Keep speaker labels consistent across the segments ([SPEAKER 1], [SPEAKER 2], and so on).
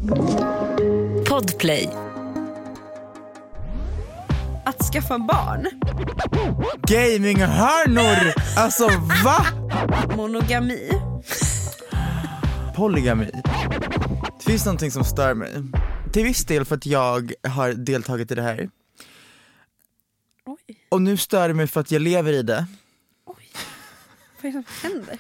[SPEAKER 1] Podplay.
[SPEAKER 2] Att skaffa barn.
[SPEAKER 3] Gaminghörnor! Alltså, va?
[SPEAKER 2] Monogami.
[SPEAKER 3] Polygami. Det finns någonting som stör mig. Till viss del för att jag har deltagit i det här.
[SPEAKER 2] Oj.
[SPEAKER 3] Och nu stör det mig för att jag lever i det.
[SPEAKER 2] Oj. Vad är det som händer?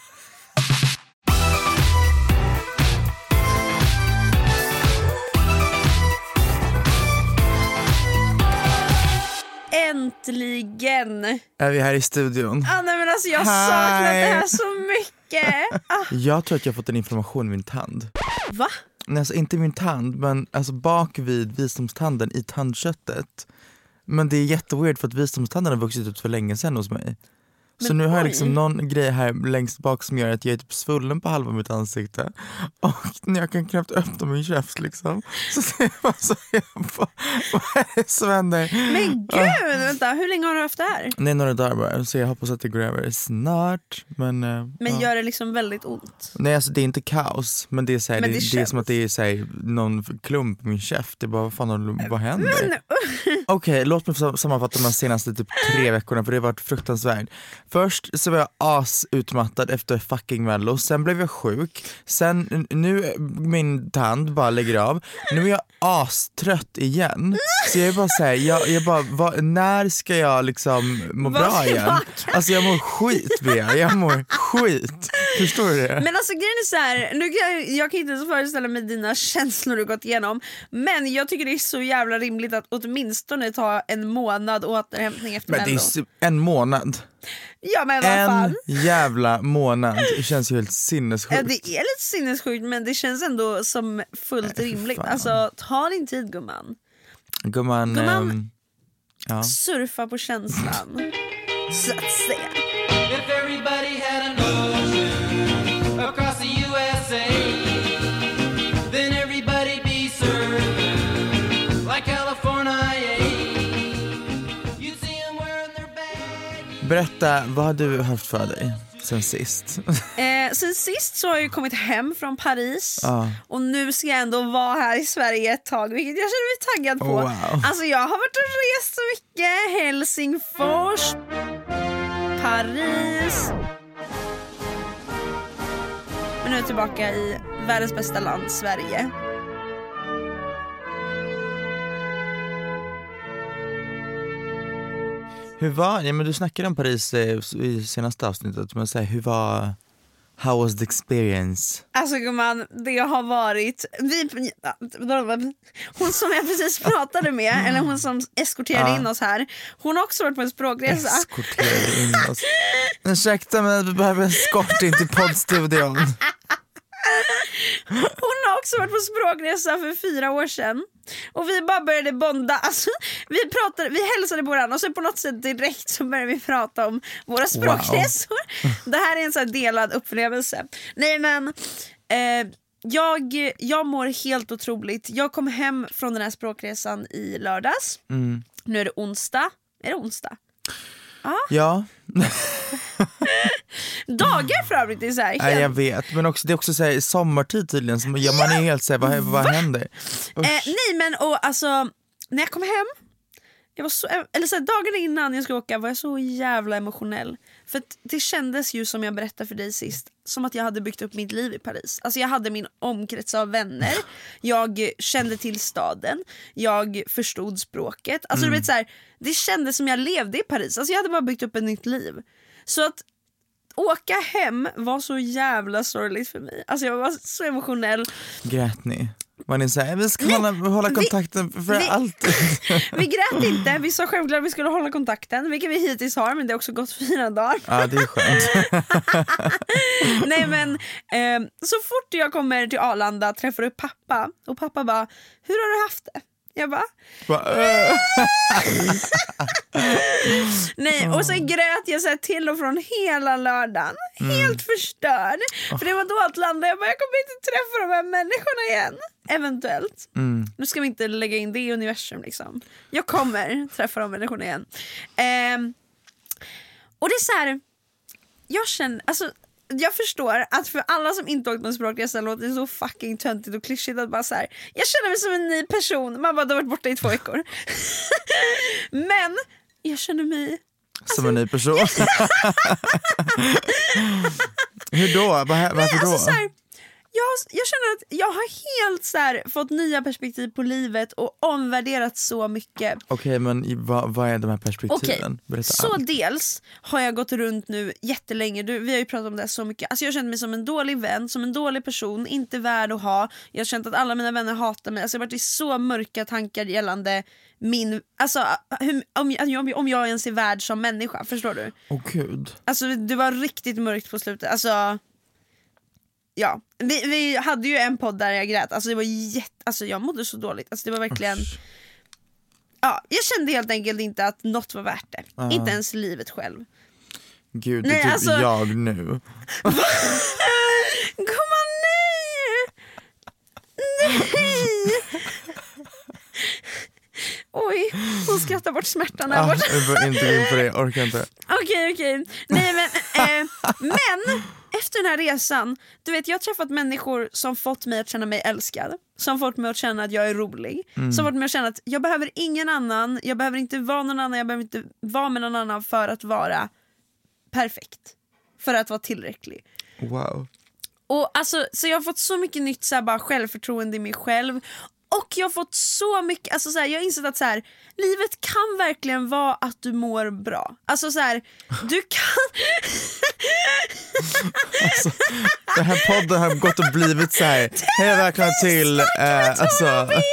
[SPEAKER 2] Äntligen!
[SPEAKER 3] Är vi här i studion?
[SPEAKER 2] Nej men alltså jag har saknat det här så mycket.
[SPEAKER 3] Jag tror att jag har fått en inflammation i min tand.
[SPEAKER 2] Va?
[SPEAKER 3] Nej, alltså inte min tand, men alltså bak vid visdomstanden i tandköttet. Men det är jätteweird för att visdomstanden har vuxit ut för länge sedan hos mig. Så nu har jag liksom någon grej här längst bak som gör att jag är typ svullen på halva mitt ansikte. Och jag kan knappt öppna min käft liksom. Så det var så vad är det som händer?
[SPEAKER 2] Men gud, vänta, hur länge har du haft det här?
[SPEAKER 3] Nej, några dagar bara, så jag hoppas att det går över snart. Men
[SPEAKER 2] Gör det liksom väldigt ont?
[SPEAKER 3] Nej, alltså det är inte kaos. Men det är, så här,
[SPEAKER 2] Men
[SPEAKER 3] det är som att det är så här, någon klump i min käft. Det är bara, vad händer? Okej, låt mig sammanfatta de senaste typ 3 veckorna, för det har varit fruktansvärt. Först så var jag asutmattad efter fucking Mello. Sen blev jag sjuk. Sen nu min tand bara lägger av. Nu är jag astrött igen. Så jag är bara såhär, jag bara, när ska jag liksom må bra igen? Alltså jag mår skit, Bea. Jag mår skit. Förstår du det?
[SPEAKER 2] Men alltså grejen är så här, nu jag kan inte ens föreställa mig dina känslor du gått igenom. Men jag tycker det är så jävla rimligt att åtminstone ta en månad återhämtning efter Mello.
[SPEAKER 3] Men det är en månad.
[SPEAKER 2] Ja, men vad fan?
[SPEAKER 3] En jävla månad. Det känns ju helt sinnessjukt.
[SPEAKER 2] Ja, det är lite sinnessjukt, men det känns ändå som fullt rimligt.
[SPEAKER 3] Fan.
[SPEAKER 2] Alltså, ta din tid, gumman.
[SPEAKER 3] Gumman, ja.
[SPEAKER 2] Surfa på känslan. Så att säga.
[SPEAKER 4] If everybody had an ocean across the USA, then everybody'd be surfing like California. You'd see them wearing their baggies.
[SPEAKER 3] Berätta, vad har du haft för dig sen sist?
[SPEAKER 2] Sen sist så har jag kommit hem från Paris. Och nu ska jag ändå vara här i Sverige ett tag, vilket jag känner mig taggad på.
[SPEAKER 3] Wow.
[SPEAKER 2] Alltså jag har varit och rest så mycket. Helsingfors, Paris. Men nu är jag tillbaka i världens bästa land, Sverige.
[SPEAKER 3] Hur var, ja, men du snackade om Paris i senaste avsnittet, men how was the experience?
[SPEAKER 2] Alltså gumman, det har varit hon som jag precis pratade med, eller hon som eskorterade in oss här, hon har också varit på en språkresa.
[SPEAKER 3] Eskorterade in oss. Ursäkta, men vi behöver en skort in till poddstudion.
[SPEAKER 2] Hon har också varit på språkresa för 4 år sedan. Och vi bara började bonda. Alltså, vi hälsade på varandra och så på något sätt direkt så började vi prata om våra språkresor. Wow. Det här är en sån här delad upplevelse. Nej men jag mår helt otroligt. Jag kom hem från den här språkresan i lördags. Nu är det onsdag. Är det onsdag?
[SPEAKER 3] Ja.
[SPEAKER 2] Dagar för övrigt är så här.
[SPEAKER 3] Nej, jag vet, men också, det är också så här, sommartid tydligen som, ja, man är helt så här, vad händer?
[SPEAKER 2] Nej men och alltså när jag kom hem, jag var så, eller så här, dagarna innan jag skulle åka var jag så jävla emotionell. För att det kändes ju, som jag berättade för dig sist, som att jag hade byggt upp mitt liv i Paris. Alltså jag hade min omkrets av vänner. Jag kände till staden. Jag förstod språket. Alltså du vet så här, det kändes som jag levde i Paris. Alltså jag hade bara byggt upp ett nytt liv. Så att åka hem var så jävla sorgligt för mig. Alltså jag var så emotionell.
[SPEAKER 3] Grät ni? Man är såhär, vi ska hålla kontakten för alltid.
[SPEAKER 2] Vi grät inte, vi sa självklart att vi skulle hålla kontakten, vilket vi hittills har, men det har också gått 4 dagar.
[SPEAKER 3] Ja, det är skönt.
[SPEAKER 2] Nej men, så fort jag kommer till Arlanda träffar upp pappa, och pappa bara, hur har du haft det? Jag bara nej, och så grät jag så här till och från hela lördagen. Helt förstörd. För det var då att landa. Jag bara, jag kommer inte träffa de här människorna igen. Eventuellt. Nu ska vi inte lägga in det i universum liksom. Jag kommer träffa de människorna igen. Och det är så här, jag känner, alltså jag förstår att för alla som inte åkt på en språkresa låter det så fucking töntigt och klyschigt att bara så här, jag känner mig som en ny person. Man bara, du har varit borta i 2 veckor. Men jag känner mig
[SPEAKER 3] som en ny person. Hur då? Varför då?
[SPEAKER 2] Så här, jag känner att jag har helt så här, fått nya perspektiv på livet och omvärderat så mycket.
[SPEAKER 3] Okej, men vad är de här perspektiven?
[SPEAKER 2] Så dels har jag gått runt nu jättelänge, vi har ju pratat om det så mycket. Alltså jag känner mig som en dålig vän, som en dålig person, inte värd att ha. Jag har känt att alla mina vänner hatar mig. Alltså jag har varit i så mörka tankar gällande alltså om jag ens är värd som människa, förstår du?
[SPEAKER 3] Gud.
[SPEAKER 2] Alltså det var riktigt mörkt på slutet. Alltså ja, vi hade ju en podd där jag grät. Alltså det var alltså jag mådde så dåligt. Alltså det var verkligen ja, jag kände helt enkelt inte att något var värt det. Inte ens livet själv.
[SPEAKER 3] Gud, det är typ alltså jag nu.
[SPEAKER 2] Gumman, nej! Oj, hon skrattar bort smärtan här borta.
[SPEAKER 3] Jag får inte gå in på det, jag orkar inte.
[SPEAKER 2] Okej. Nej men efter den här resan, du vet, jag har träffat människor som fått mig att känna mig älskad, som fått mig att känna att jag är rolig, som fått mig att känna att jag behöver ingen annan, jag behöver inte vara någon annan, jag behöver inte vara med någon annan för att vara perfekt, för att vara tillräcklig.
[SPEAKER 3] Wow.
[SPEAKER 2] Och alltså, så jag har fått så mycket nytt så här, bara självförtroende i mig själv. Och jag har fått så mycket, alltså så här, jag har insett att så här, livet kan verkligen vara att du mår bra. Alltså så här, du kan
[SPEAKER 3] alltså, den här podden har gått och blivit så här. Hej, välkommen till alltså ja.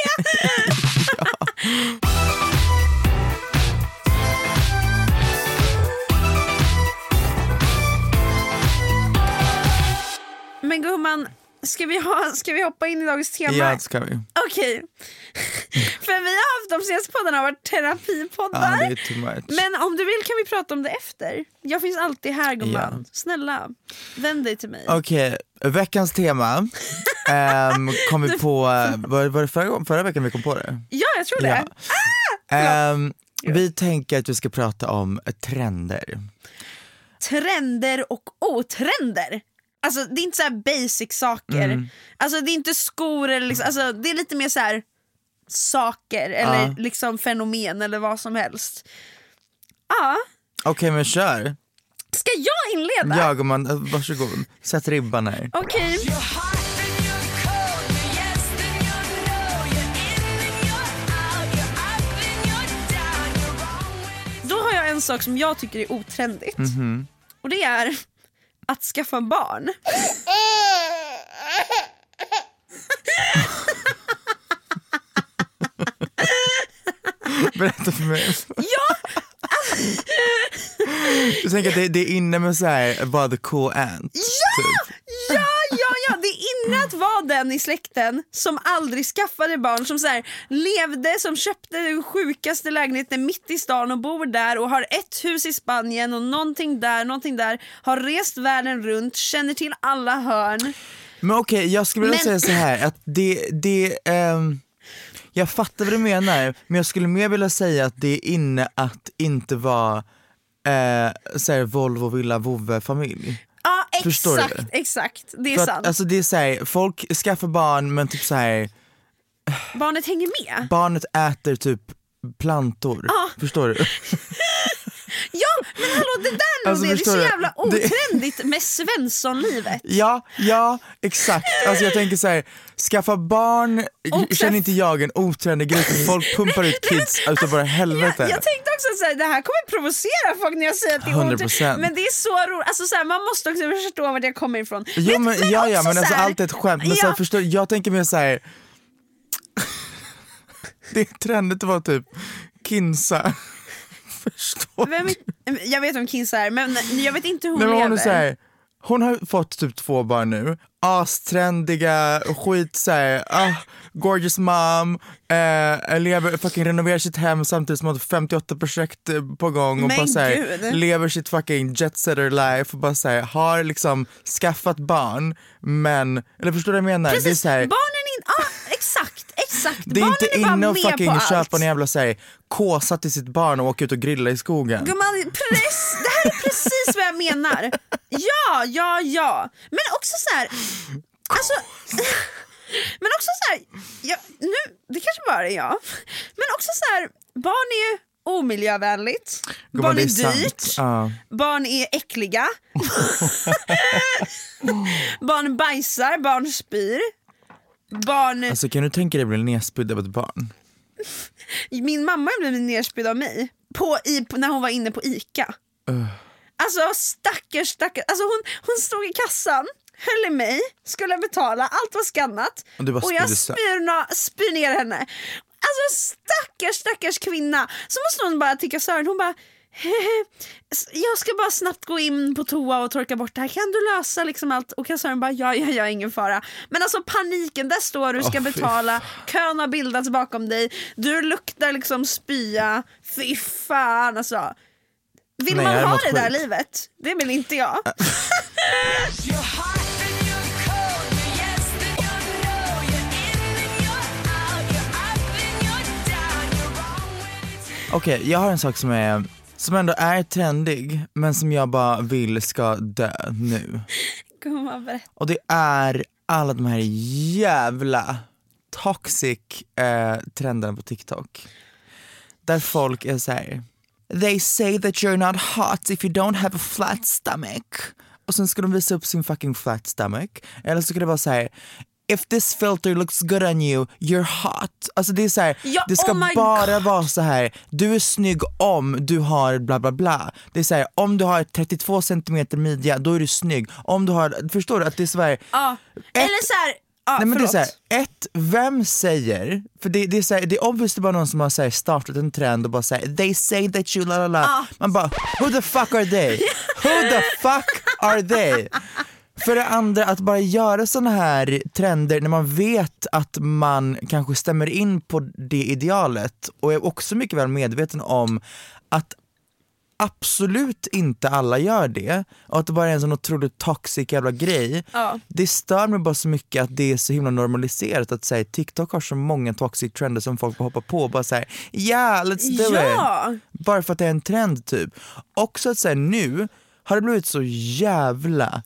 [SPEAKER 2] Men gumman, ska vi hoppa in i dagens tema?
[SPEAKER 3] Ja, det ska vi.
[SPEAKER 2] Okej. För vi har haft de senaste poddarna har varit terapipoddar.
[SPEAKER 3] Ja, det är too much.
[SPEAKER 2] Men om du vill kan vi prata om det efter. Jag finns alltid här, gumman.
[SPEAKER 3] Ja.
[SPEAKER 2] Snälla, vänd dig till mig.
[SPEAKER 3] Okej, veckans tema kom vi på, var det förra veckan vi kom på det?
[SPEAKER 2] Ja, jag tror det.
[SPEAKER 3] Ja. Vi tänker att vi ska prata om trender.
[SPEAKER 2] Trender och otrender. Alltså det är inte så här basic saker. Alltså det är inte skor eller liksom, alltså det är lite mer så här saker eller liksom fenomen eller vad som helst. Ja.
[SPEAKER 3] Okej, men kör.
[SPEAKER 2] Ska jag inleda?
[SPEAKER 3] Ja, gumman, varsågod. Sätt ribban här.
[SPEAKER 2] Okej. Då har jag en sak som jag tycker är otrendigt. Och det är att skaffa barn.
[SPEAKER 3] Berätta för mig.
[SPEAKER 2] Ja!
[SPEAKER 3] Du tänker att det är inne med så här, bara the cool aunt.
[SPEAKER 2] Ja!
[SPEAKER 3] Typ.
[SPEAKER 2] Ja, det är inne att vara den i släkten som aldrig skaffade barn, som så här, levde, som köpte den sjukaste lägenheten mitt i stan och bor där och har ett hus i Spanien och någonting där, har rest världen runt, känner till alla hörn.
[SPEAKER 3] Men okej, jag skulle vilja säga så här att jag fattar vad du menar, men jag skulle mer vilja säga att det är inne att inte vara så här, Volvo, villa, vovve-familj.
[SPEAKER 2] Ja,
[SPEAKER 3] exakt,
[SPEAKER 2] det är
[SPEAKER 3] för
[SPEAKER 2] sant.
[SPEAKER 3] Att, alltså det är så här, folk skaffar barn men typ så här,
[SPEAKER 2] barnet hänger med.
[SPEAKER 3] barnet äter typ plantor. Förstår du?
[SPEAKER 2] Ja, men hallå, det där nog,
[SPEAKER 3] Alltså,
[SPEAKER 2] det är så
[SPEAKER 3] du?
[SPEAKER 2] jävla otrendigt med Svenssonlivet.
[SPEAKER 3] Ja, exakt. Alltså jag tänker så här, skaffa barn, känner inte jag en otrendig grej, för folk pumpar ut kids utav bara helvete.
[SPEAKER 2] Jag tänkte också så här, det här kommer provocera folk när jag säger att det är
[SPEAKER 3] 100%.
[SPEAKER 2] men det är så roligt, alltså så här, man måste också förstå vart jag kommer ifrån.
[SPEAKER 3] Jo, men alltså
[SPEAKER 2] här,
[SPEAKER 3] allt är ett skämt, men så här, förstår, jag tänker mer så här. Det är trendigt att vara typ Kinsa. Förstår.
[SPEAKER 2] Jag vet om Kinsa är, men jag vet inte hur hon
[SPEAKER 3] lever.
[SPEAKER 2] Hon är
[SPEAKER 3] så här, hon har fått typ 2 barn nu, astrendiga, skit såhär, gorgeous mom, fucking renoverar sitt hem samtidigt som hon har 58 projekt på gång och
[SPEAKER 2] men
[SPEAKER 3] bara såhär, lever sitt fucking jetsetter life och bara såhär, har liksom skaffat barn, men, eller förstår du vad jag menar?
[SPEAKER 2] Precis,
[SPEAKER 3] det är såhär,
[SPEAKER 2] barnen exakt.
[SPEAKER 3] Det är
[SPEAKER 2] barnen
[SPEAKER 3] inte
[SPEAKER 2] är
[SPEAKER 3] inne och fucking köpa
[SPEAKER 2] allt.
[SPEAKER 3] en jävla kåsa till sitt barn och åka ut och grilla i skogen.
[SPEAKER 2] Gumman, det här är precis vad jag menar. Ja. Men också så här, alltså men också så här, nu det kanske bara är jag. Men också så här, barn är ju omiljövänligt. Barn är dyrt. Barn är äckliga. Barn bajsar, barn spyr. Barn...
[SPEAKER 3] Alltså kan du tänka dig att bli nedspydd av ett barn?
[SPEAKER 2] Min mamma blev nedspydd av mig när hon var inne på ICA. Alltså stackars. Alltså hon stod i kassan, höll i mig, skulle betala, allt var skannat. Och jag spyr ner henne. Alltså stackars kvinna. Så måste hon bara till kassören. Hon bara, jag ska bara snabbt gå in på toa och torka bort det här. Kan du lösa liksom allt? Och kassören bara, ja, ingen fara. Men alltså paniken, där står du, ska betala. Kön har bildats bakom dig. Du luktar liksom spya. Fy fan alltså. Vill man ha det där livet? Det vill inte jag.
[SPEAKER 3] Okej, jag har en sak som ändå är trendig, men som jag bara vill ska dö nu. Och det är alla de här jävla toxic trenderna på TikTok. Där folk är så här: they say that you're not hot if you don't have a flat stomach. Och sen ska de visa upp sin fucking flat stomach. Eller så ska det vara så här: if this filter looks good on you, you're hot. Alltså det är så här, det ska bara vara så här: du är snygg om du har bla bla bla. Det är så här, om du har 32 centimeter midja, då är du snygg. Om du har, förstår du att det är så här,
[SPEAKER 2] eller så här,
[SPEAKER 3] nej, men det är så här, vem säger, för det är så här, det är obviously bara någon som har så här, startat en trend och bara säger they say that you la la la. Man bara, who the fuck are they? Who the fuck are they? För det andra, att bara göra såna här trender när man vet att man kanske stämmer in på det idealet, och är också mycket väl medveten om att absolut inte alla gör det, och att det bara är en sån otroligt toxic jävla grej. Det stör mig bara så mycket att det är så himla normaliserat att säga TikTok har så många toxic trender som folk får hoppa på och bara säga let's do it. Bara för att det är en trend typ. Också att säga, nu har det blivit så jävla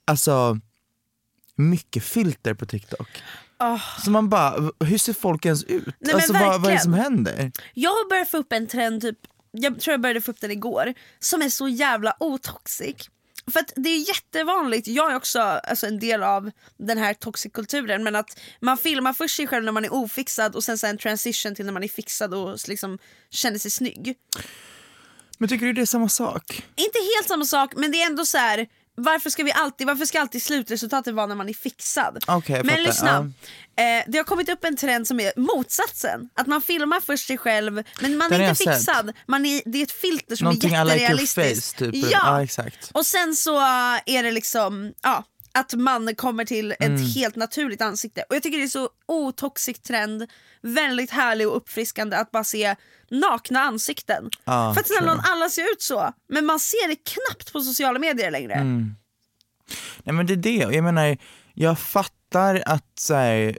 [SPEAKER 3] mycket filter på TikTok. Så man bara, hur ser folk ens ut?
[SPEAKER 2] Nej,
[SPEAKER 3] alltså vad är det som händer?
[SPEAKER 2] Jag har börjat få upp en trend typ, jag tror jag började få upp den igår, som är så jävla otoxic. För att det är jättevanligt, jag är också en del av den här toxic-kulturen, men att man filmar först sig själv när man är ofixad och sen så en transition till när man är fixad och liksom känner sig snygg.
[SPEAKER 3] Men tycker du det är samma sak?
[SPEAKER 2] Inte helt samma sak, men det är ändå så här: varför ska alltid slutresultatet vara när man är fixad?
[SPEAKER 3] Okay,
[SPEAKER 2] men lyssna, det har kommit upp en trend som är motsatsen. Att man filmar först sig själv, men man är inte fixad. Det är ett filter som någonting är jätterealistiskt.
[SPEAKER 3] Like typ.
[SPEAKER 2] Ja,
[SPEAKER 3] exakt.
[SPEAKER 2] Och sen så är det liksom att man kommer till ett helt naturligt ansikte. Och jag tycker det är så otoxic trend. Väldigt härlig och uppfriskande att bara se nakna ansikten. För att snälla, alla ser ut så. Men man ser det knappt på sociala medier längre.
[SPEAKER 3] Nej, men det är det. Jag menar, jag fattar att så här,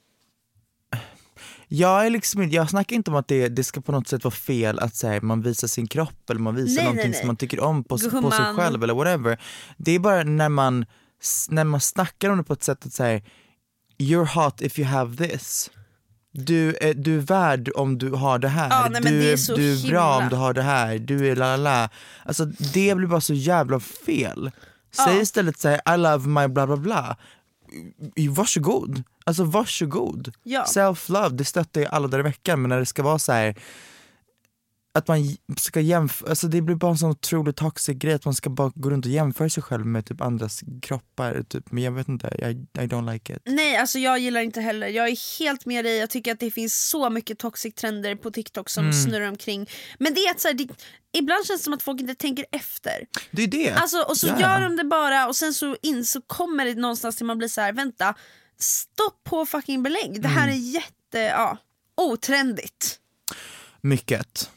[SPEAKER 3] jag snackar inte om att det ska på något sätt vara fel att så här, man visar sin kropp eller man visar någonting som man tycker om på sig själv eller whatever. Det är bara när man snackar om det på ett sätt att säga you're hot if you have this. Du är värd om du har det här. Du är bra om du har det här. Du är la. Alltså det blir bara så jävla fel. Säg istället så här, I love my bla bla bla. Varsågod. Alltså varsågod. Self-love, det stöttar ju alla där i veckan. Men när det ska vara så här att man ska jämföra, alltså det blir bara en sån otroligt toxic grej att man ska bara gå runt och jämföra sig själv med typ andras kroppar typ. Men jag vet inte, I don't like it.
[SPEAKER 2] Nej, alltså jag gillar inte heller. Jag är helt med dig. Jag tycker att det finns så mycket toxic trender på TikTok som snurrar omkring. Men det är att så här, ibland känns det som att folk inte tänker efter.
[SPEAKER 3] Det är det.
[SPEAKER 2] Alltså, och så gör de det bara och sen så kommer det någonstans till man blir så här: vänta, stopp på fucking belägg. Det här är otrendigt.
[SPEAKER 3] Mycket.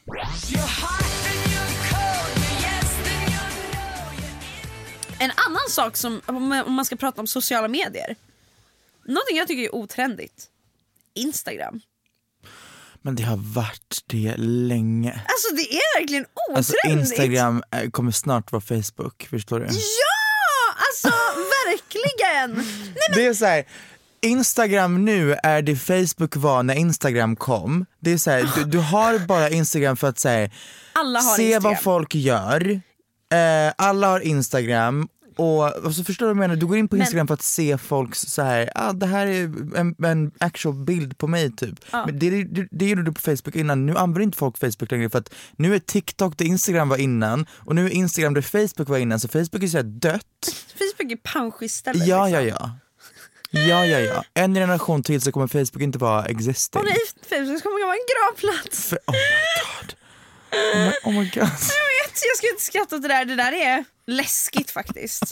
[SPEAKER 2] En annan sak som, om man ska prata om sociala medier, någonting jag tycker är otrendigt: Instagram.
[SPEAKER 3] Men det har varit det länge.
[SPEAKER 2] Alltså det är verkligen otrendigt.
[SPEAKER 3] Alltså Instagram kommer snart vara Facebook, förstår du?
[SPEAKER 2] Ja, alltså verkligen. Nej, men...
[SPEAKER 3] Det är så här, Instagram nu är det Facebook var när Instagram kom. Det är så här, du har bara Instagram för att säga
[SPEAKER 2] alla har
[SPEAKER 3] se
[SPEAKER 2] Instagram.
[SPEAKER 3] vad folk gör. Alla har Instagram. Och så förstår du vad jag menar, du går in på Instagram för att se folks så här, det här är en actual bild på mig typ. Men det gjorde du på Facebook innan. Nu använder inte folk Facebook längre för att nu är TikTok det Instagram var innan och nu är Instagram det Facebook var innan, så Facebook är så här dött.
[SPEAKER 2] Facebook är punch istället.
[SPEAKER 3] Ja. En generation till så kommer Facebook inte vara existing.
[SPEAKER 2] Och nej, Facebook kommer vara en gravplats.
[SPEAKER 3] Oh my god. Oh my god.
[SPEAKER 2] Jag ska inte skratta åt det där är läskigt faktiskt.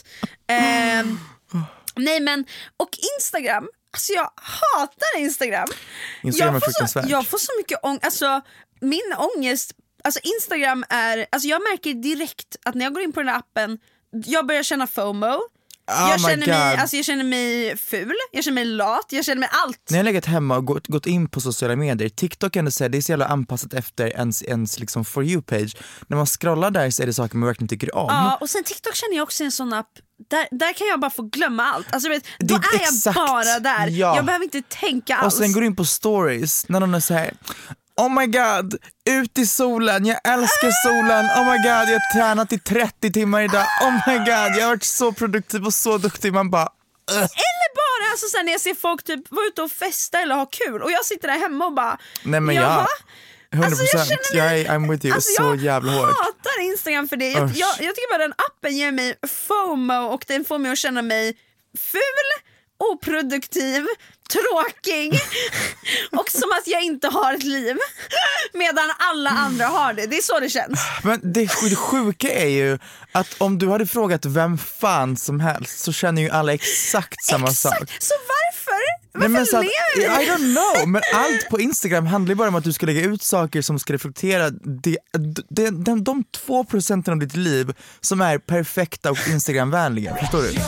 [SPEAKER 2] Nej men, och Instagram, alltså jag hatar Instagram.
[SPEAKER 3] Instagram är fruktansvärt.
[SPEAKER 2] Jag får så mycket ångest, alltså min ångest, alltså Instagram är, alltså jag märker direkt att när jag går in på den här appen, jag börjar känna FOMO. Jag känner mig ful, jag känner mig lat, jag känner mig allt.
[SPEAKER 3] När jag har legat hemma och gått in på sociala medier, TikTok kan du säga, det är så jävla anpassat efter ens liksom for you-page. När man scrollar där så är det saker man verkligen tycker om.
[SPEAKER 2] Ja, och sen TikTok känner jag också en sån app, där kan jag bara få glömma allt. Alltså vet, då är jag
[SPEAKER 3] exakt,
[SPEAKER 2] bara där,
[SPEAKER 3] ja.
[SPEAKER 2] Jag behöver inte tänka alls.
[SPEAKER 3] Och sen går du in på stories, när någon är så här: oh my god, ut i solen, jag älskar solen, oh my god, jag har tränat i 30 timmar idag, oh my god, jag har varit så produktiv och så duktig, man bara
[SPEAKER 2] Eller bara alltså, sen när jag ser folk typ vara ute och festa eller ha kul och jag sitter där hemma och bara,
[SPEAKER 3] nej men
[SPEAKER 2] jaha?
[SPEAKER 3] 100%,
[SPEAKER 2] Alltså,
[SPEAKER 3] I'm with you,
[SPEAKER 2] alltså,
[SPEAKER 3] så jävla hårt.
[SPEAKER 2] Jag hatar Instagram för det. Jag tycker bara den appen ger mig FOMO och den får mig att känna mig ful, oproduktiv, tråkig och som att jag inte har ett liv medan alla andra har det. Det är så det känns.
[SPEAKER 3] Men det sjuka är ju att om du hade frågat vem fan som helst så känner ju alla exakt samma sak.
[SPEAKER 2] Så varför?
[SPEAKER 3] Nej, men så att,
[SPEAKER 2] lever du?
[SPEAKER 3] I don't know, men allt på Instagram handlar bara om att du ska lägga ut saker som ska reflektera de 2% av ditt liv som är perfekta och Instagramvänliga, förstår du?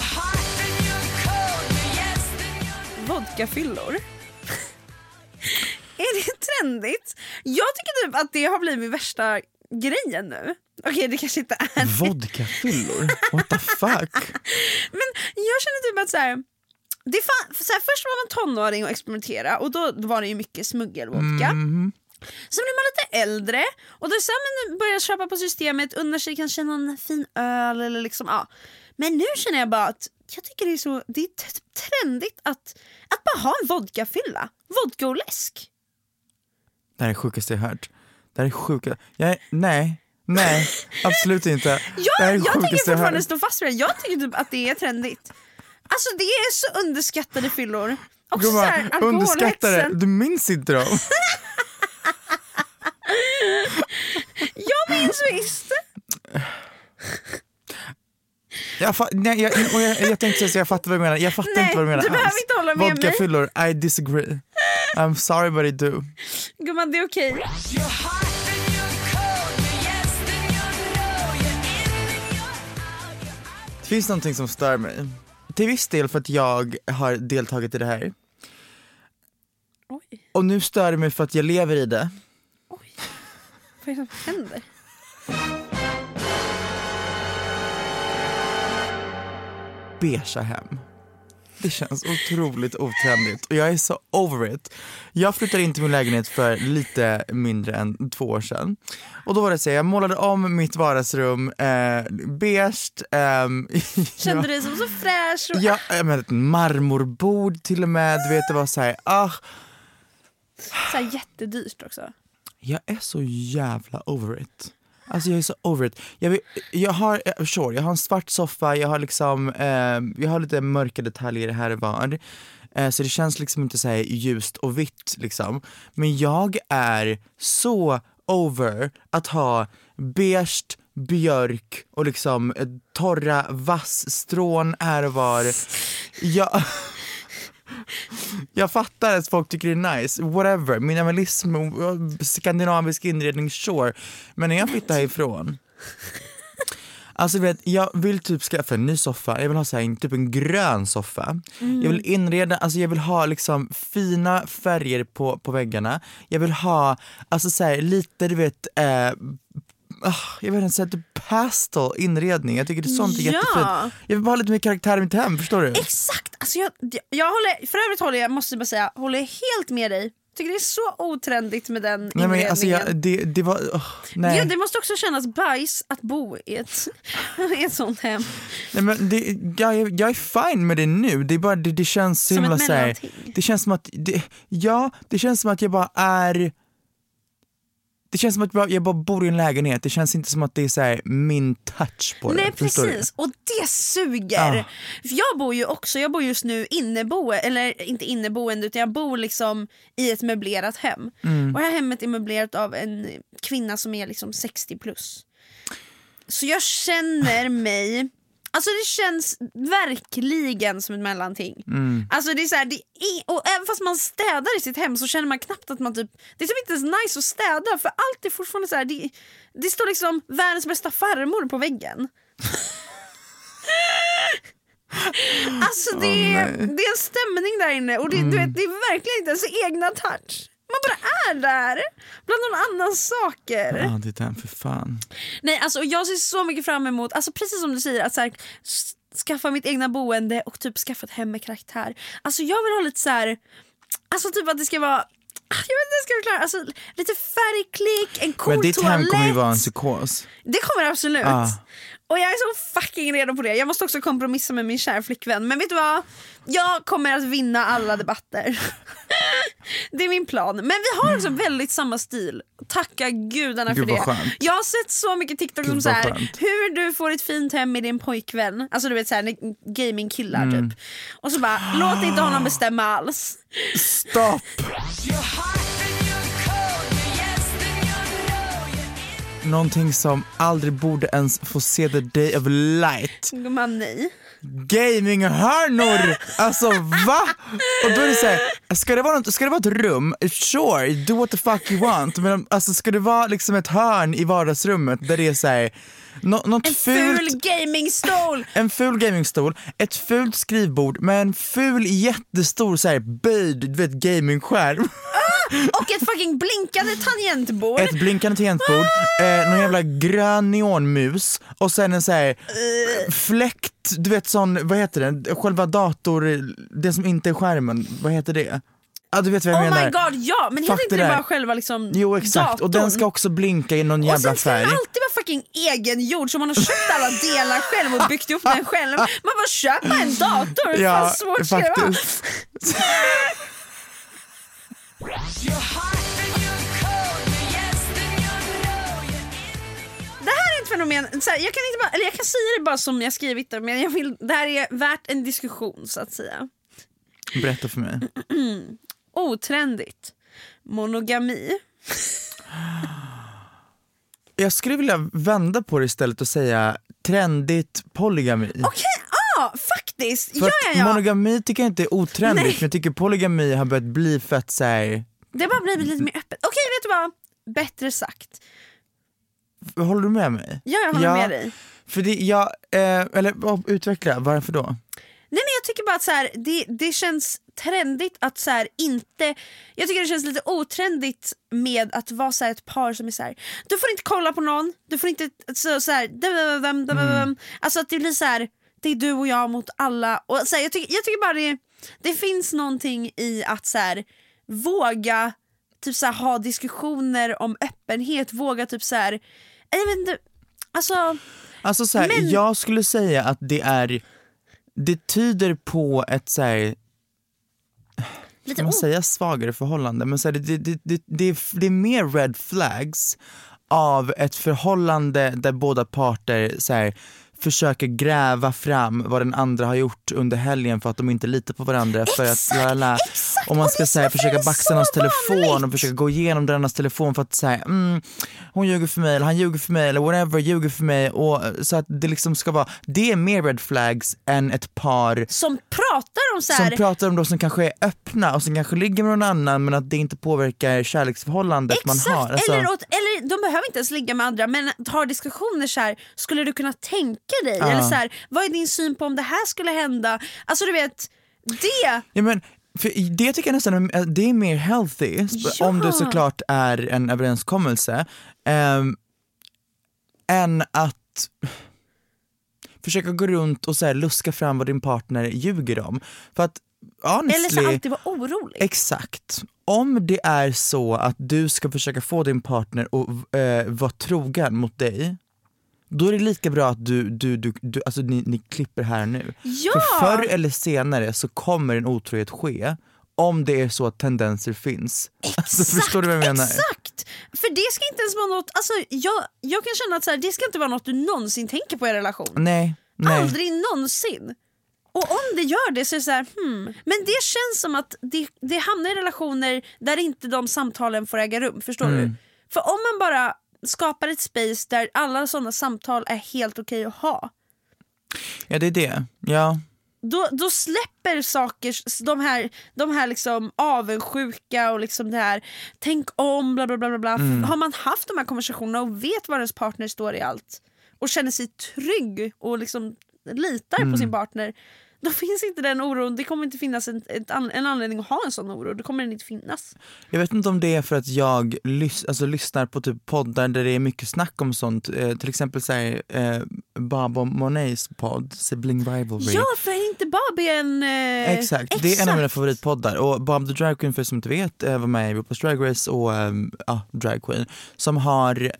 [SPEAKER 2] Vodkafyllor. Är det trendigt? Jag tycker typ att det har blivit min värsta grejen nu. Okej, det kanske inte är det.
[SPEAKER 3] Vodkafyllor? What the fuck?
[SPEAKER 2] Men jag känner typ att så här, först var man tonåring och experimentera och då var det ju mycket smuggelvodka. Sen blir man lite äldre och då så här, börjar jag köpa på systemet, undrar sig kanske någon fin öl eller liksom, ja. Men nu känner jag bara att jag tycker det är trendigt att bara ha en vodkafylla. Vodka och läsk.
[SPEAKER 3] Det här är sjukaste jag hört. Det här är sjuka. Nej, absolut inte.
[SPEAKER 2] Jag tänker fortfarande stå fast vid det. Jag tycker typ att det är trendigt. Alltså det är så underskattade fyllor. Och så här,
[SPEAKER 3] underskattade, du minns inte dem.
[SPEAKER 2] Jag minns visst.
[SPEAKER 3] Jag tänkte säga så jag fattar vad du menar. Jag fattar inte vad du menar.
[SPEAKER 2] Du behöver inte hålla med mig.
[SPEAKER 3] Vodkafyllor, I disagree. I'm sorry but I do.
[SPEAKER 2] Gumman, det är okej.
[SPEAKER 3] Det finns någonting som stör mig. Till viss del för att jag har deltagit i det här.
[SPEAKER 2] Oj.
[SPEAKER 3] Och nu stör det mig för att jag lever i det.
[SPEAKER 2] Oj. Vad är det som händer?
[SPEAKER 3] Beige hem. Det känns otroligt otrendigt och jag är så over it. Jag flyttade in till min lägenhet för lite mindre än 2 år sedan. Och då var det så, jag målade om mitt vardagsrum beige.
[SPEAKER 2] Kände du dig som så fräsch? Och...
[SPEAKER 3] Ja, med ett marmorbord till och med. Du vet, det var så här,
[SPEAKER 2] så här jättedyrt också.
[SPEAKER 3] Jag är så jävla over it. Alltså jag är så over it. Jag har en svart soffa, jag har liksom jag har lite mörka detaljer här och var. Så det känns liksom inte så här ljust och vitt liksom. Men jag är så over att ha beige, björk och liksom torra vassstrån här och var. Jag fattar att folk tycker det är nice, whatever, minimalism, skandinavisk inredning, sure. Men när jag flyttar härifrån, Alltså du vet, jag vill typ skaffa en ny soffa. Jag vill ha så här, typ en grön soffa. Jag vill inreda, alltså jag vill ha liksom fina färger på väggarna. Jag vill ha, alltså så här, lite du vet, jag vet inte, så här, typ pastel inredning. Jag tycker det är sånt är jättefint. Jag vill bara ha lite mer karaktär i mitt hem, förstår du?
[SPEAKER 2] Exakt, alltså jag håller, för övrigt håller jag, måste bara säga, håller helt med dig. Tycker det är så otrendigt med den inredningen.
[SPEAKER 3] Nej, men alltså det var nej.
[SPEAKER 2] Ja, det måste också kännas bajs att bo i ett sånt hem.
[SPEAKER 3] Nej, men jag är fine med det nu. Det är bara det känns så himla så här, det känns som att det känns som att jag bara är. Det känns som att jag bara bor i en lägenhet. Det känns inte som att det är så här min touch på det.
[SPEAKER 2] Nej, precis. Och det suger. För jag bor just nu eller inte inneboende, utan jag bor liksom i ett möblerat hem. Och det här hemmet är möblerat av en kvinna som är liksom 60 plus. Så jag känner mig, alltså det känns verkligen som ett mellanting. Alltså det är så här, och även fast man städar i sitt hem så känner man knappt att man typ, det är typ inte ens nice att städa, för allt är fortfarande så här, det står liksom världens bästa farmor på väggen. Alltså det är en stämning där inne, och du vet, det är verkligen inte ens egna touch. Man bara är där bland någon annan saker.
[SPEAKER 3] Ja, det är den för fan.
[SPEAKER 2] Nej, alltså jag ser så mycket fram emot, alltså precis som du säger, att så här, skaffa mitt egna boende och typ skaffa ett hem med karaktär. Alltså jag vill ha lite så här, alltså typ att det ska vara, jag vet inte, det ska förklara, alltså lite färgklick, en cool toalett. Men
[SPEAKER 3] ditt hem kommer ju vara en psykos.
[SPEAKER 2] Det kommer absolut. Och jag är så fucking redo på det. Jag måste också kompromissa med min kära flickvän. Men vet du vad? Jag kommer att vinna alla debatter. Det är min plan. Men vi har också väldigt samma stil. Tacka gudarna för det.
[SPEAKER 3] Skönt.
[SPEAKER 2] Jag har sett så mycket TikTok som så här, hur du får ett fint hem med din pojkvän. Alltså du vet så här, gamingkillar typ. Och så bara, låt inte honom bestämma alls.
[SPEAKER 3] Stopp. Någonting som aldrig borde ens få se the day of light.
[SPEAKER 2] Man, nej.
[SPEAKER 3] Gaminghörnor! Alltså va? Och då är det så här, ska det vara ett rum? Sure, do what the fuck you want. Men alltså ska det vara liksom ett hörn i vardagsrummet där det är så här, något ful
[SPEAKER 2] gamingstol.
[SPEAKER 3] En ful gamingstol, ett fult skrivbord med en ful jättestor så här böjd, du vet, gamingskärm.
[SPEAKER 2] Och ett fucking blinkande tangentbord.
[SPEAKER 3] Ett blinkande tangentbord, någon jävla grön neonmus och sen en så här fläkt, du vet sån, vad heter det? Själva dator, det som inte är skärmen, vad heter det? Ja, du vet vad jag menar.
[SPEAKER 2] Oh my god, ja, men heter inte det bara själva liksom.
[SPEAKER 3] Jo, exakt, datorn. Och den ska också blinka i någon jävla färg. Och sen ska den
[SPEAKER 2] alltid vara fucking egengjord, så man har köpt alla delar själv och byggt upp den själv. Man bara köpa en dator,
[SPEAKER 3] ja,
[SPEAKER 2] svårt ska det vara. Det här är ett fenomen, så här, jag kan säga det bara som jag skrivit det, men det här är värt en diskussion, så att säga.
[SPEAKER 3] Berätta för mig.
[SPEAKER 2] Otrendigt. Monogami.
[SPEAKER 3] Jag skulle vilja vända på det istället och säga trendigt polygami.
[SPEAKER 2] Okej, faktiskt.
[SPEAKER 3] För monogami tycker jag inte är otrendigt. Nej. Men jag tycker polygami har börjat bli fett så här.
[SPEAKER 2] Det har bara blivit lite mer öppet. Okej, vet du vad? Bättre sagt.
[SPEAKER 3] Håller du med mig?
[SPEAKER 2] Ja, jag håller med dig.
[SPEAKER 3] För eller utveckla, varför då?
[SPEAKER 2] Nej, jag tycker bara att så här, det känns trendigt att så här, inte. Jag tycker det känns lite otrendigt med att vara så här, ett par som är så här, du får inte kolla på någon, du får inte så här, alltså att det blir så här, det är du och jag mot alla, och så här, jag tycker bara det finns någonting i att så här, våga typ så här, ha diskussioner om öppenhet, våga typ så här, jag vet inte, alltså
[SPEAKER 3] så här, jag skulle säga att det tyder på ett så här, ska man säga svagare förhållande, men så här, det är mer red flags av ett förhållande där båda parter så här, försöker gräva fram vad den andra har gjort under helgen för att de inte litar på varandra. Exakt, för att om man ska säga, försöka baxa någons telefon och försöka gå igenom dennas telefon för att säga hon ljuger för mig eller han ljuger för mig eller whatever ljuger för mig, och så att det liksom ska vara, det är mer red flags än ett par
[SPEAKER 2] som pratar om så här,
[SPEAKER 3] som pratar om de som kanske är öppna och som kanske ligger med någon annan men att det inte påverkar kärleksförhållandet. Exakt, man har. Alltså,
[SPEAKER 2] eller de behöver inte ens ligga med andra, men har diskussioner så här, skulle du kunna tänka dig? Eller så här, vad är din syn på om det här skulle hända? Alltså du vet, det...
[SPEAKER 3] Ja, men för det tycker jag nästan det är mer healthy, om det såklart är en överenskommelse, än att försöka gå runt och så här luska fram vad din partner ljuger om. För att honestly,
[SPEAKER 2] eller så alltid vara orolig.
[SPEAKER 3] Exakt. Om det är så att du ska försöka få din partner att vara trogen mot dig, då är det lika bra att du alltså ni klipper här nu.
[SPEAKER 2] Ja.
[SPEAKER 3] För förr eller senare så kommer en otrohet ske, om det är så att tendenser finns.
[SPEAKER 2] Exakt,
[SPEAKER 3] alltså, förstår du vad jag menar?
[SPEAKER 2] Exakt! För det ska inte ens vara något, alltså jag kan känna att så här, det ska inte vara något du någonsin tänker på i en relation.
[SPEAKER 3] Nej.
[SPEAKER 2] Aldrig någonsin. Och om det gör det så är det så här, men det känns som att det hamnar i relationer där inte de samtalen får äga rum, förstår du? För om man bara skapar ett space där alla sådana samtal är helt okej att ha.
[SPEAKER 3] Ja, det är det. Ja.
[SPEAKER 2] Då släpper saker, de här liksom avundsjuka och liksom det här tänk om bla bla bla bla. Har man haft de här konversationerna och vet var ens partner står i allt och känner sig trygg och liksom litar på sin partner, då finns inte den oron. Det kommer inte finnas en anledning att ha en sån oro. Det kommer den inte finnas. Jag
[SPEAKER 3] vet inte om det är för att jag lyssnar på typ poddar där det är mycket snack om sånt. Till exempel Bob och Monets podd Sibling Rivalry.
[SPEAKER 2] Ja, för inte Bob är en...
[SPEAKER 3] Exakt, det är en av mina favoritpoddar. Och Bob the Drag Queen, för som inte vet, var med i RuPaul's Drag Race och Drag Queen, som har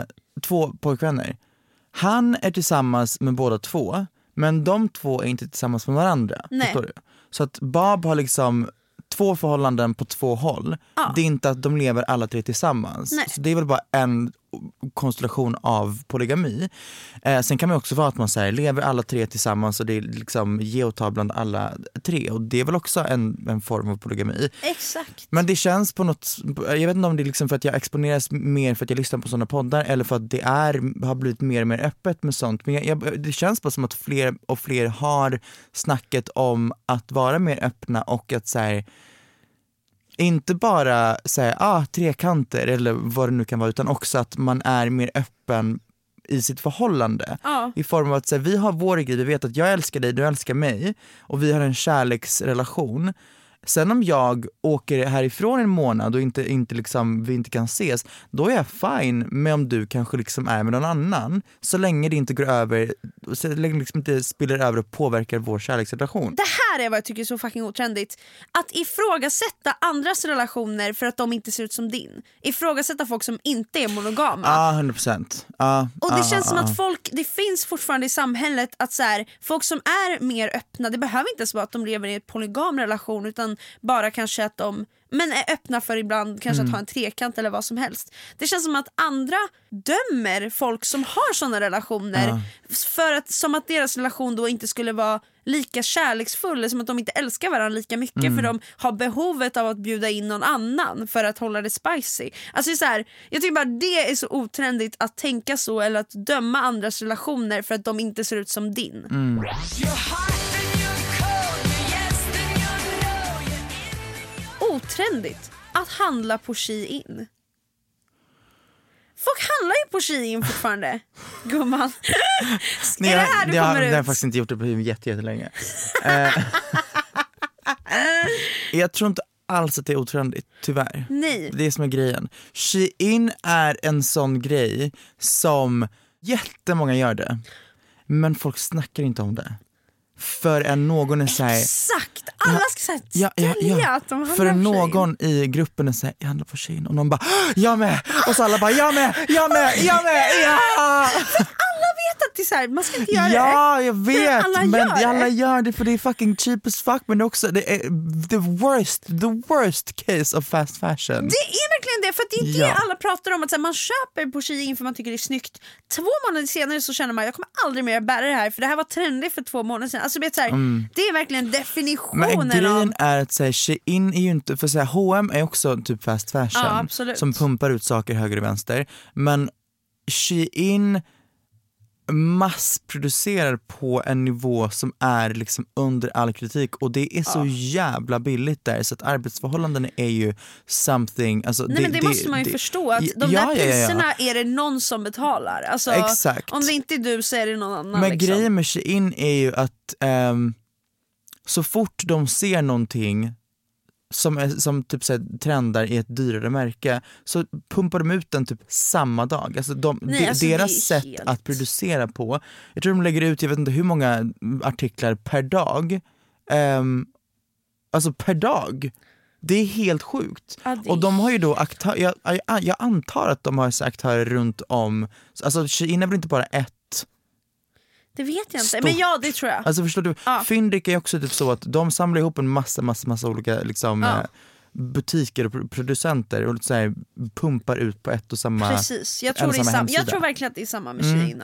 [SPEAKER 3] 2 pojkvänner. Han är tillsammans med båda 2, men de 2 är inte tillsammans med varandra. Förstår du? Så att Bob har liksom 2 förhållanden på 2 håll. Det är inte att de lever alla 3 tillsammans. Så det är väl bara en konstellation av polygami. Sen kan man också vara att man säger lever alla 3 tillsammans och det är liksom ge och ta bland alla 3, och det är väl också en form av polygami.
[SPEAKER 2] Exakt.
[SPEAKER 3] Men det känns på något, jag vet inte om det är liksom för att jag exponeras mer för att jag lyssnar på sådana poddar, eller för att det har blivit mer och mer öppet med sånt, men det känns bara som att fler och fler har snacket om att vara mer öppna och att säga inte bara säga trekanter eller vad det nu kan vara, utan också att man är mer öppen i sitt förhållande. I form av att säga, vi har vår grej, vi vet att jag älskar dig, du älskar mig, och vi har en kärleksrelation. Sen om jag åker härifrån en månad och inte liksom, vi inte kan ses, då är jag fine med om du kanske liksom är med någon annan, så länge det inte går över, så länge det liksom inte spiller över och påverkar vår kärleksrelation.
[SPEAKER 2] Det här är vad jag tycker är så fucking otrendigt. Att ifrågasätta andras relationer för att de inte ser ut som din. Ifrågasätta folk som inte är monogama.
[SPEAKER 3] 100%.
[SPEAKER 2] Och det känns som att det finns fortfarande i samhället att så här, folk som är mer öppna, det behöver inte ens vara att de lever i en polygam relation, utan bara kanske att de är öppna för ibland kanske att ha en trekant eller vad som helst. Det känns som att andra dömer folk som har såna relationer för att, som att deras relation då inte skulle vara lika kärleksfull, eller som att de inte älskar varandra lika mycket för de har behovet av att bjuda in någon annan för att hålla det spicy. Alltså så här, jag tycker bara det är så otrendigt att tänka så, eller att döma andras relationer för att de inte ser ut som din. Otrendigt att handla på Shein. Folk handlar ju på Shein fortfarande. Gumman. Är det här du kommer ut?
[SPEAKER 3] Jag har faktiskt inte gjort det på jättelänge. Jag tror inte alls att det är otrendigt, tyvärr.
[SPEAKER 2] Nej.
[SPEAKER 3] Det är som är grejen. Shein är en sån grej som jättemånga gör det, men folk snackar inte om det. För någon är såhär,
[SPEAKER 2] exakt, alla ska säga att de handlar
[SPEAKER 3] för
[SPEAKER 2] på
[SPEAKER 3] någon i gruppen är såhär, jag handlar på Shein, och någon bara, jag med, och så alla bara, jag med, ja.
[SPEAKER 2] Alla vet att det är såhär, man ska inte göra det.
[SPEAKER 3] Ja, jag vet, men alla
[SPEAKER 2] gör
[SPEAKER 3] gör det för det är fucking cheap as fuck, men också det är the worst case of fast fashion.
[SPEAKER 2] Det är verkligen det, för att det är det alla pratar om, att så här, man köper på Shein för man tycker det är snyggt. 2 månader senare så känner man, jag kommer aldrig mer bära det här, för det här var trendigt för 2 månader sedan. Alltså, så här, det är verkligen definitionen.
[SPEAKER 3] Men grejen är att säga, Shein är ju inte, för så här, H&M är också typ fast fashion som pumpar ut saker höger och vänster, men Shein massproducerar på en nivå som är liksom under all kritik, och det är så jävla billigt där, så att arbetsförhållanden är ju something, alltså
[SPEAKER 2] Nej, men det måste man ju förstå att de där priserna är det någon som betalar, alltså,
[SPEAKER 3] exakt.
[SPEAKER 2] Om det inte är du så är det någon annan.
[SPEAKER 3] Men
[SPEAKER 2] liksom.
[SPEAKER 3] grejen med Shein är ju att så fort de ser någonting som typ så här, trendar i ett dyrare märke, så pumpar de ut den typ samma dag. Alltså deras sätt att producera på, jag tror de lägger ut, jag vet inte hur många artiklar per dag, alltså per dag. Det är helt sjukt. Och de har ju då jag antar att de har så aktörer runt om, alltså Shein är väl inte bara ett.
[SPEAKER 2] Det vet jag inte,
[SPEAKER 3] stort.
[SPEAKER 2] Men ja, det tror jag.
[SPEAKER 3] Alltså förstår du, Fyndik är också typ så att de samlar ihop en massa olika liksom, butiker och producenter och så här, pumpar ut på ett och samma.
[SPEAKER 2] Precis, jag tror verkligen att det är samma med Shein.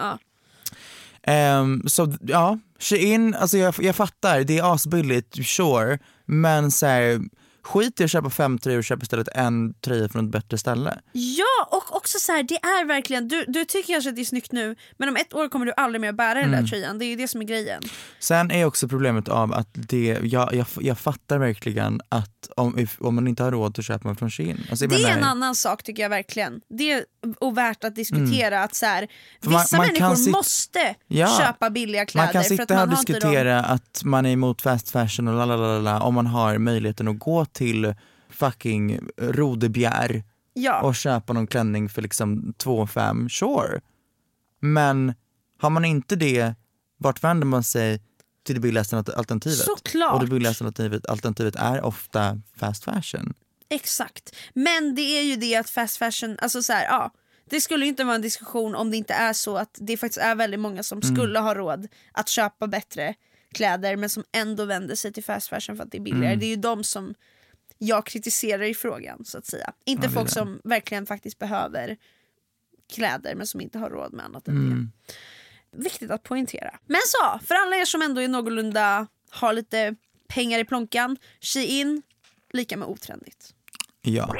[SPEAKER 3] Så ja, Shein, alltså jag fattar, det är asbilligt, sure, men så här, skit i att köpa 5 tröjor och köpa istället en tröja från ett bättre ställe.
[SPEAKER 2] Ja, och också så här, det är verkligen, du tycker kanske att det är snyggt nu, men om 1 år kommer du aldrig mer bära den där tröjan. Det är ju det som är grejen. Sen
[SPEAKER 3] är också problemet av att jag fattar verkligen att om man inte har råd att köpa från Shein. Alltså,
[SPEAKER 2] det är en annan sak tycker jag verkligen. Det är värt att diskutera att så här, vissa människor måste köpa billiga kläder.
[SPEAKER 3] Man kan sitta
[SPEAKER 2] för att
[SPEAKER 3] här och diskutera att man är emot fast fashion och lalalala, om man har möjligheten att gå till fucking Rodebjer och köpa någon klänning för liksom 2,5, sure. Men har man inte det, vart vänder man sig till det billigaste alternativet?
[SPEAKER 2] Såklart.
[SPEAKER 3] Och det billigaste alternativet är ofta fast fashion.
[SPEAKER 2] Exakt. Men det är ju det att fast fashion, alltså så här, det skulle ju inte vara en diskussion om det inte är så att det faktiskt är väldigt många som skulle ha råd att köpa bättre kläder men som ändå vänder sig till fast fashion för att det är billigare. Det är ju de som jag kritiserar i frågan, så att säga. Inte folk som verkligen faktiskt behöver kläder men som inte har råd med annat än det. Viktigt att poängtera. Men så, för alla er som ändå är någorlunda har lite pengar i plånkan, Shein lika med otrendigt.
[SPEAKER 3] Ja.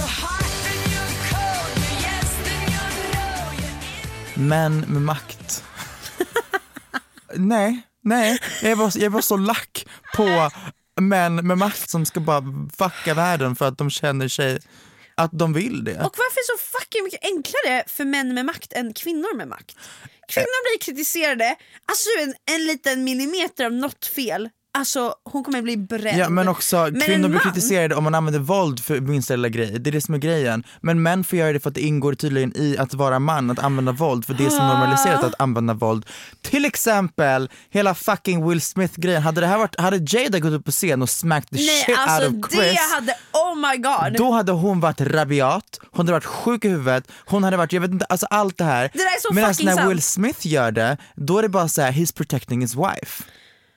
[SPEAKER 3] Men med makt. Nej, jag är bara så lack på män med makt som ska bara fucka världen för att de känner sig att de vill det. Och
[SPEAKER 2] varför är det så fucking mycket enklare för män med makt än kvinnor med makt? Kvinnor blir kritiserade, alltså en liten millimeter av något fel, alltså hon kommer bli bränd.
[SPEAKER 3] Ja, men också kvinnor blir kritiserade om man använder våld för minsta lilla grej. Det är det som är grejen. Men män får göra det för att det ingår tydligen i att vara man, att använda våld, för det är som normaliserat att använda våld. Till exempel hela fucking Will Smith-grejen. Hade Jada gått upp på scen och smacked the shit out of Chris,
[SPEAKER 2] det hade, oh my god,
[SPEAKER 3] då hade hon varit rabiat, hon hade varit sjuk i huvudet, hon hade varit, jag vet inte, alltså allt det här.
[SPEAKER 2] Det där är så
[SPEAKER 3] medan
[SPEAKER 2] fucking
[SPEAKER 3] när
[SPEAKER 2] sant.
[SPEAKER 3] Will Smith gör det, då är det bara så här, he's protecting his wife.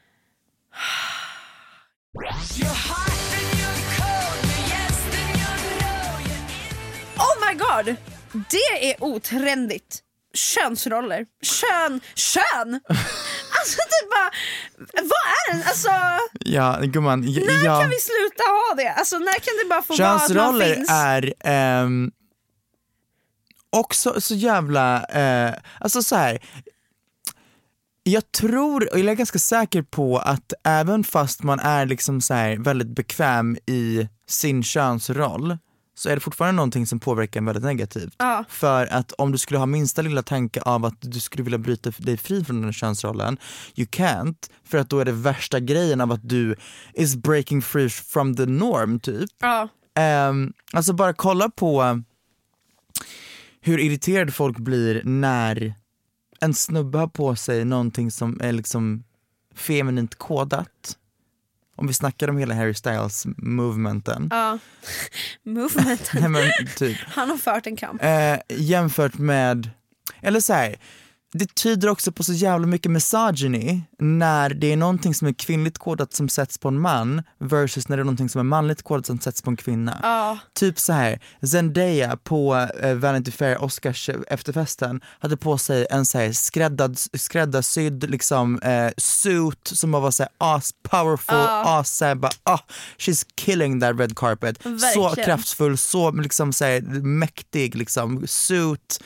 [SPEAKER 2] Oh my god, det är otrendigt. Könsroller, kön alltså typ bara, vad är den? Alltså,
[SPEAKER 3] ja, gumman,
[SPEAKER 2] när kan vi sluta ha det? Alltså när kan det bara få vara att man finns?
[SPEAKER 3] Könsroller är också så jävla alltså så här. Jag tror, och jag är ganska säker på att även fast man är liksom så här väldigt bekväm i sin könsroll, så är det fortfarande någonting som påverkar en väldigt negativt. För att om du skulle ha minsta lilla tanke av att du skulle vilja bryta dig fri från den könsrollen, you can't, för att då är det värsta grejen av att du is breaking free from the norm typ. Alltså bara kolla på hur irriterade folk blir när en snubbe har på sig någonting som är liksom feminint kodat. Om vi snackar om hela Harry Styles movementen.
[SPEAKER 2] Movementen.
[SPEAKER 3] Nej, men typ.
[SPEAKER 2] Han har fört en kamp.
[SPEAKER 3] Jämfört med, eller så här, det tyder också på så jävla mycket misogyny när det är någonting som är kvinnligt kodat som sätts på en man versus när det är någonting som är manligt kodat som sätts på en kvinna. Typ så här, Zendaya på Vanity Fair Oscars efterfesten hade på sig en så här skräddarsydd liksom suit som var så här as powerful, as så här, bara, she's killing that red carpet. Verkligen. Så kraftfull, så liksom så här mäktig liksom suit.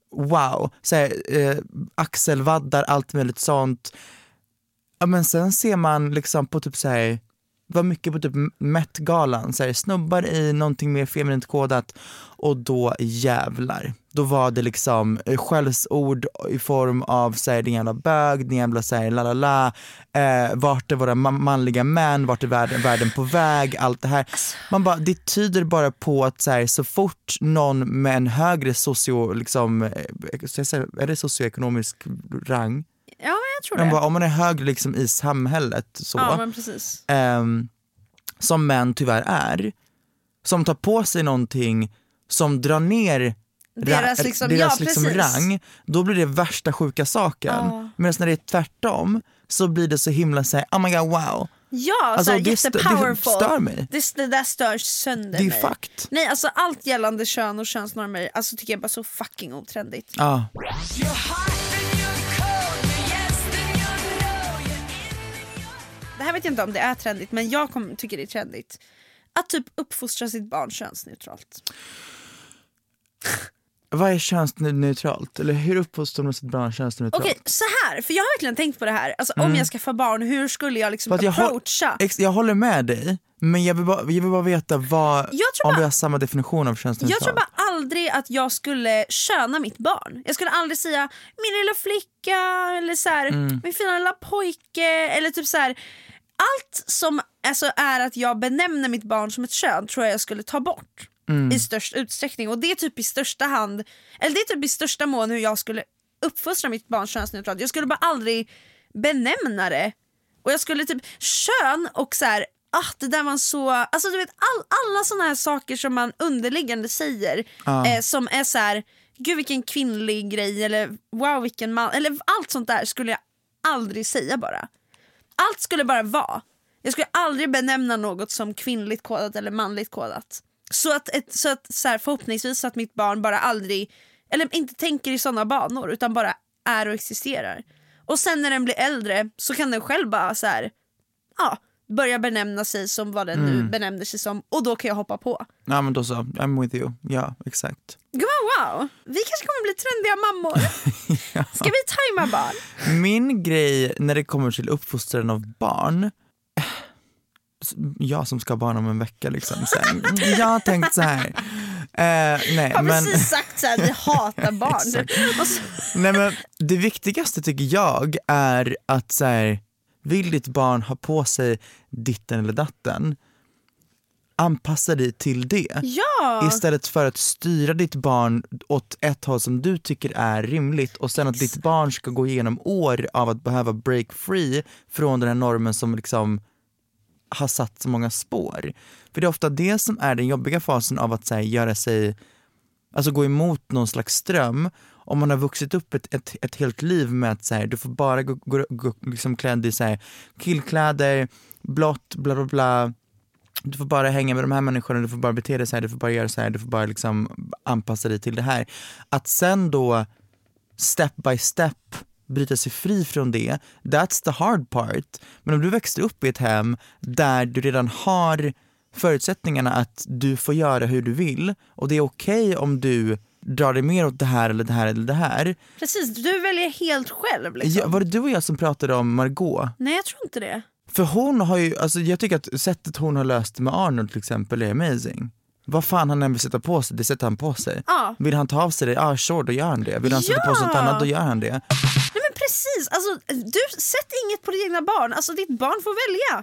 [SPEAKER 3] wow, så här, axelvaddar, allt möjligt sånt. Ja, men sen ser man liksom på typ så här, var mycket på typ Met-galan, så här, snubbar i någonting mer feminint kodat, och då jävlar. Då var det liksom skällsord i form av så här, den jävla bög, den jävla så här, lalala, vart är våra manliga män, vart är världen på väg, allt det här. Man bara, det tyder bara på att så här, så fort någon med en högre är det socioekonomisk rang?
[SPEAKER 2] Ja, men jag tror det.
[SPEAKER 3] Bara, om man är högre liksom i samhället så,
[SPEAKER 2] ja, men precis.
[SPEAKER 3] som män tyvärr är, som tar på sig någonting som drar ner deras rang, då blir det värsta sjuka saken. Medan när det är tvärtom så blir det så himla så här, oh my god, wow.
[SPEAKER 2] Ja,
[SPEAKER 3] alltså,
[SPEAKER 2] det
[SPEAKER 3] stör mig.
[SPEAKER 2] Det där stör sönder
[SPEAKER 3] det är
[SPEAKER 2] mig.
[SPEAKER 3] Fakt.
[SPEAKER 2] Nej, alltså allt gällande kön och könsnormer, alltså tycker jag bara så fucking otrendigt.
[SPEAKER 3] Ja.
[SPEAKER 2] Det här vet jag inte om det är trendigt, men jag tycker det är trendigt att typ uppfostra sitt barn könsneutralt.
[SPEAKER 3] Vad är könsneutralt? Eller hur uppfostrar man sitt barn könsneutralt?
[SPEAKER 2] Okej, så här, för jag har verkligen tänkt på det här. Alltså om jag ska få barn, hur skulle jag liksom approacha?
[SPEAKER 3] Jag håller med dig, men jag vill bara veta om vi har samma definition av könsneutralt.
[SPEAKER 2] Jag tror bara aldrig att jag skulle köna mitt barn. Jag skulle aldrig säga min lilla flicka eller så här, min fina lilla pojke, eller typ så här. Allt som alltså är att jag benämner mitt barn som ett kön tror jag skulle ta bort i störst utsträckning. Och det är typ i största mån hur jag skulle uppfostra mitt barn könsneutralt. Jag skulle bara aldrig benämna det. Och jag skulle typ kön och så här, det där var så, alltså du vet alla såna här saker som man underliggande säger som är så här, gud vilken kvinnlig grej, eller wow vilken man, eller allt sånt där skulle jag aldrig säga bara. Allt skulle bara vara. Jag skulle aldrig benämna något som kvinnligt kodat eller manligt kodat. Så att så här, förhoppningsvis att mitt barn bara aldrig, eller inte tänker i sådana banor, utan bara är och existerar. Och sen när den blir äldre så kan den själv bara så här, börja benämna sig som vad den nu benämner sig som, och då kan jag hoppa på.
[SPEAKER 3] Ja, men då så, I'm with you. Ja, exakt.
[SPEAKER 2] Wow, vi kanske kommer bli trendiga mammor. Ja. Ska vi tajma barn?
[SPEAKER 3] Min grej när det kommer till uppfostran av barn, jag som ska ha barn om en vecka liksom, sen, jag har tänkt så här. Nej,
[SPEAKER 2] har precis sagt så här, vi hatar barn.
[SPEAKER 3] Nej, men det viktigaste tycker jag är att så här, vill ditt barn ha på sig ditten eller datten, anpassa dig till det.
[SPEAKER 2] Ja.
[SPEAKER 3] Istället för att styra ditt barn åt ett håll som du tycker är rimligt, och sen att ditt barn ska gå igenom år av att behöva break free från den här normen som liksom har satt så många spår. För det är ofta det som är den jobbiga fasen av att så här, göra sig, alltså gå emot någon slags ström. Om man har vuxit upp ett helt liv med att så här, du får bara gå liksom klädd i så här, killkläder, blått, bla bla bla. Du får bara hänga med de här människorna, du får bara bete dig så här, du får bara göra så här, du får bara liksom anpassa dig till det här. Att sen då step by step bryta sig fri från det, that's the hard part. Men om du växte upp i ett hem där du redan har förutsättningarna att du får göra hur du vill, och det är okej om du drar dig mer åt det här eller det här eller det här.
[SPEAKER 2] Precis, du väljer helt själv liksom.
[SPEAKER 3] Ja, var det du och jag som pratade om Margot?
[SPEAKER 2] Nej, jag tror inte det.
[SPEAKER 3] För hon har ju, alltså jag tycker att sättet hon har löst det med Arnold till exempel är amazing. Vad fan han än vill sätta på sig, det sätter han på sig. Vill han ta av sig det, sure, då gör han det. Vill han sätta på sig något annat, då gör han det.
[SPEAKER 2] Nej men precis, alltså du sätter inget på ditt egna barn, alltså ditt barn får välja.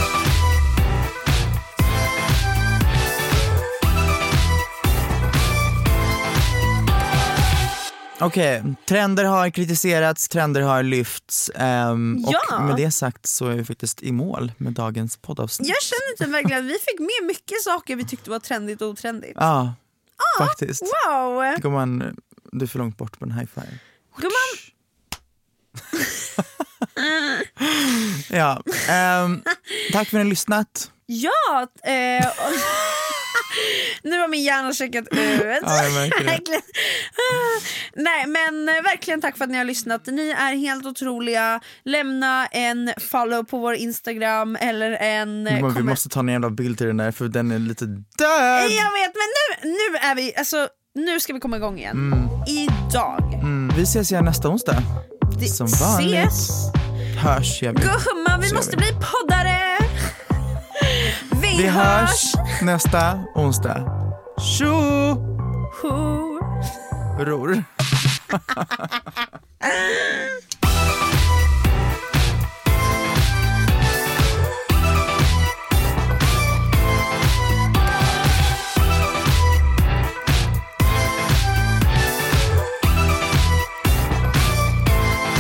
[SPEAKER 3] Okej, trender har kritiserats, trender har lyfts, och med det sagt så är vi faktiskt i mål med dagens poddavsnitt.
[SPEAKER 2] Jag känner inte verkligen att vi fick med mycket saker vi tyckte var trendigt och otrendigt.
[SPEAKER 3] Ja, faktiskt.
[SPEAKER 2] Wow.
[SPEAKER 3] Gumman, du är för långt bort på en high five.
[SPEAKER 2] Gumman.
[SPEAKER 3] Ja, tack för att ni har lyssnat.
[SPEAKER 2] Ja, nu har min hjärna checkat ut.
[SPEAKER 3] Ja, jag märker det.
[SPEAKER 2] Nej, men verkligen tack för att ni har lyssnat. Ni är helt otroliga. Lämna en follow på vår Instagram eller en
[SPEAKER 3] vi måste ta en jävla bild till den där, för den är lite död.
[SPEAKER 2] Jag vet, men nu är vi, alltså nu ska vi komma igång igen. idag.
[SPEAKER 3] Vi ses igen nästa onsdag. Som vanligt.
[SPEAKER 2] Ses.
[SPEAKER 3] Hörs jag.
[SPEAKER 2] Gumman, vi måste bli poddare.
[SPEAKER 3] Vi hörs nästa onsdag. Tjo! Ror.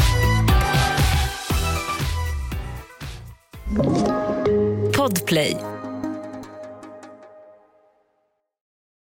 [SPEAKER 1] Podplay.